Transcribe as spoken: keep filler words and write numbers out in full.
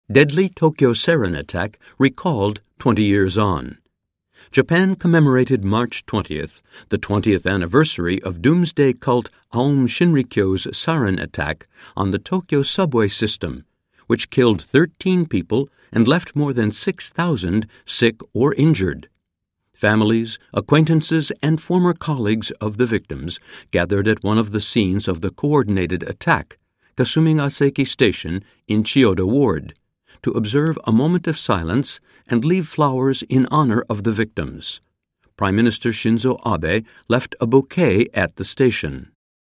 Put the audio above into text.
Deadly Tokyo sarin attack recalled twenty years on. Japan commemorated March twentieth, the twentieth anniversary of doomsday cult Aum Shinrikyo's sarin attack on the Tokyo subway system, which killed thirteen people and left more than six thousand sick or injured. Families, acquaintances, and former colleagues of the victims gathered at one of the scenes of the coordinated attack, Kasumi Gaseki Station in Chiyoda Ward, to observe a moment of silence and leave flowers in honor of the victims. Prime Minister Shinzo Abe left a bouquet at the station.